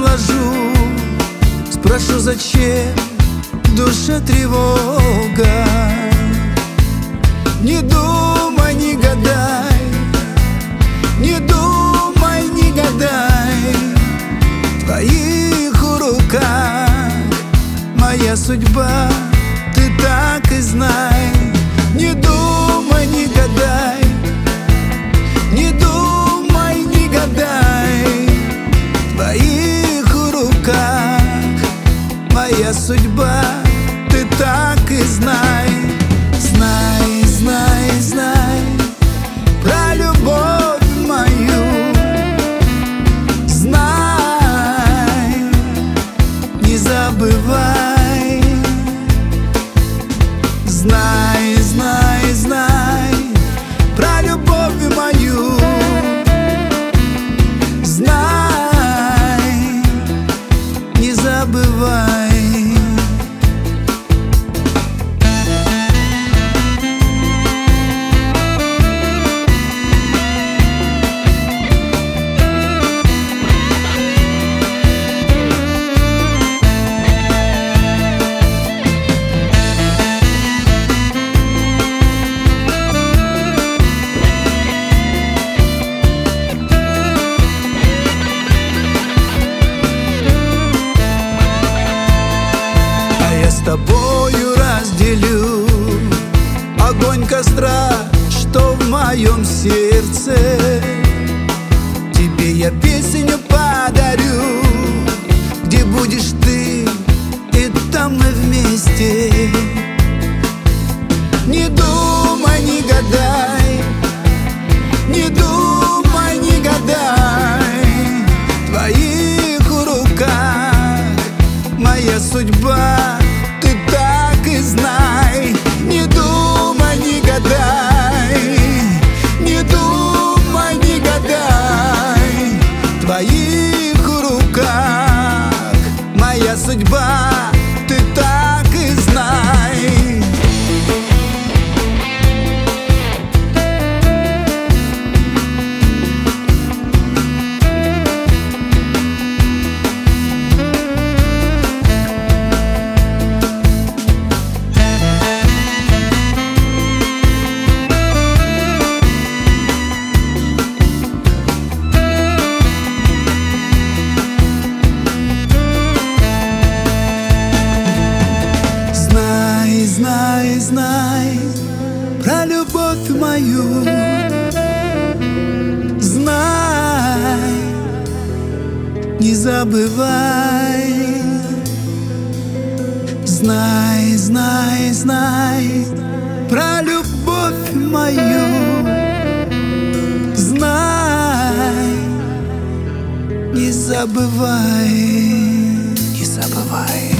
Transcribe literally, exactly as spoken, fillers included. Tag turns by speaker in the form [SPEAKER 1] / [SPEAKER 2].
[SPEAKER 1] изложу, спрошу, зачем душа тревога. Не думай, не гадай, не думай, не гадай, в твоих руках моя судьба, ты так и знай. Не думай, не гадай, не думай, не гадай, в твоих руках моя судьба, ты так и знай. Знай, знай, знай про любовь мою, знай, не забывай. Знай, знай, знай про любовь мою, знай, не забывай. С тобою разделю огонь костра, что в моем сердце. Тебе я песню подарю, где будешь ты, и там мы вместе. Не думай, не гадай, не думай, не гадай, в твоих руках моя судьба, ты так и знай. Не думай, не гадай, не думай, не гадай, в твоих руках моя судьба, ты так и знай. Знай, знай про любовь мою, знай, не забывай. Знай, знай, знай про любовь мою, знай, не забывай, не забывай.